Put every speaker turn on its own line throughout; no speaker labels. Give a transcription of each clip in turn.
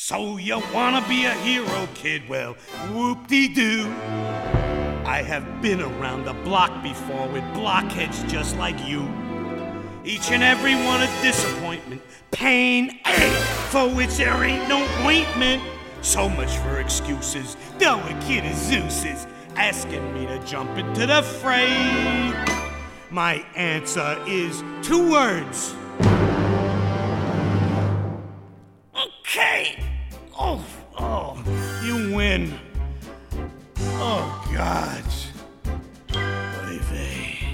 So you wanna be a hero, kid? Well, whoop-de-doo. I have been around the block before with blockheads just like you. Each and every one a disappointment, pain, ache, for which there ain't no ointment. So much for excuses, though a kid is Zeus's, asking me to jump into the fray. My answer is 2 words. Okay. Oh, you win. Oh, God. Baby.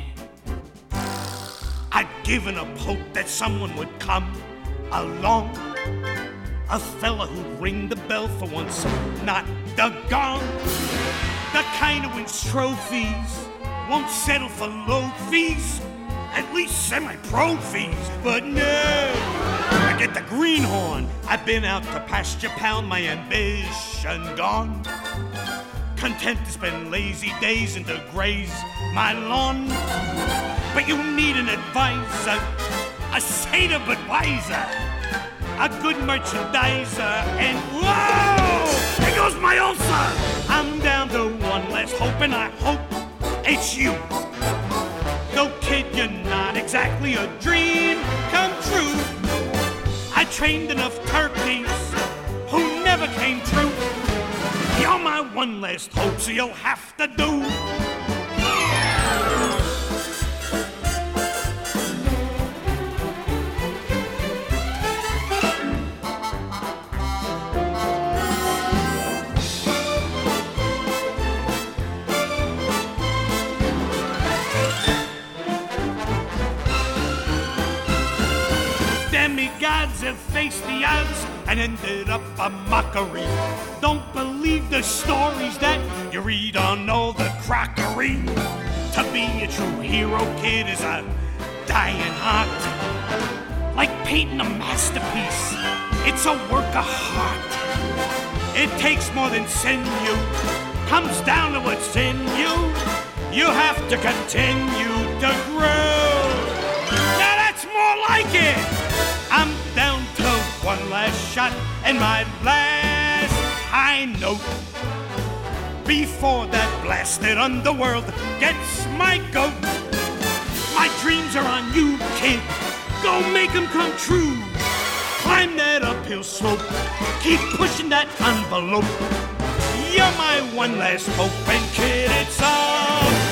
I'd given up hope that someone would come along. A fella who'd ring the bell for once, not the gong. The kind who wins trophies, won't settle for low fees, at least semi-pro fees. But no, I get the greenhorn. I've been out to pasture pound, my ambition gone. Content to spend lazy days and to graze my lawn. But you need an advisor, a saner but wiser, a good merchandiser, and whoa! There goes my ulcer! I'm down to one last hope, and I hope it's you. Though, kid, you're not exactly a dream come true. I trained enough turkeys who never came true. You're my one last hope, so you'll have to do. Demigods have faced the odds and ended up a mockery. Don't believe the stories that you read on all the crockery. To be a true hero, kid, is a dying art. Like painting a masterpiece, it's a work of heart. It takes more than sinew, comes down to what's in you. You have to continue to grow. Now that's more like it. I'm down to one last shot and my last high note before that blasted underworld gets my goat. My dreams are on you, kid. Go make them come true. Climb that uphill slope. Keep pushing that envelope. You're my one last hope, and kid, it's all